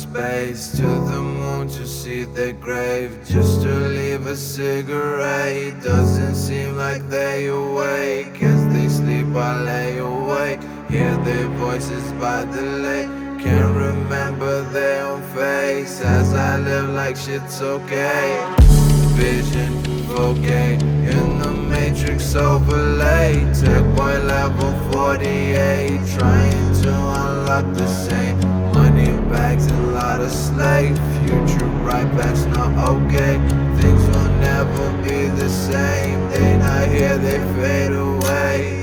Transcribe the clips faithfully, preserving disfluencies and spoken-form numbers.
space, to the moon to see their grave, just to leave a cigarette. Doesn't seem like they awake. As they sleep I lay awake, hear their voices by the lake. Can't remember their own face, as I live like shit's okay. Vision, four K, in the matrix overlay. Tech boy level forty-eight, trying to unlock the same. Money bags and a lot of slave. Future right back's not okay. Things will never be the same. They not here, they fade away.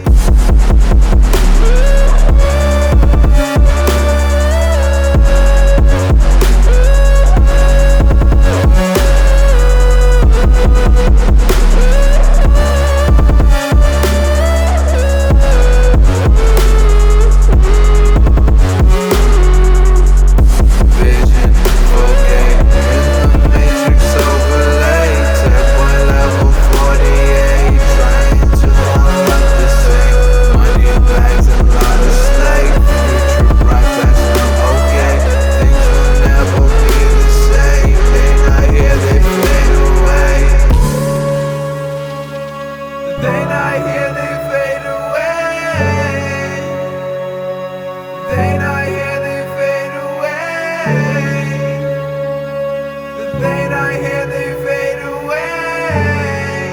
They not here, they fade away. They not here, they fade away. They not here, they fade away.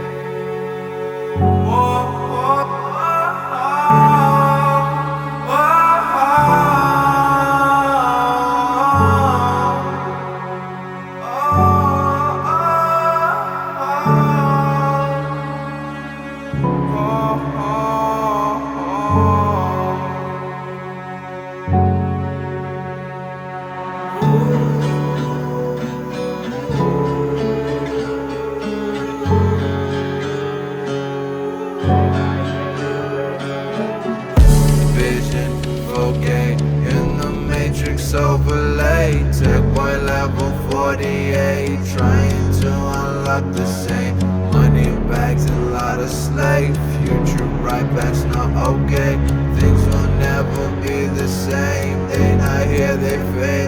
Oh, oh, okay, in the matrix overlay. Tech boy level forty-eight, trying to unlock the same. Money bags and a lot of slave. Future right back's not okay. Things will never be the same. They not here, they fade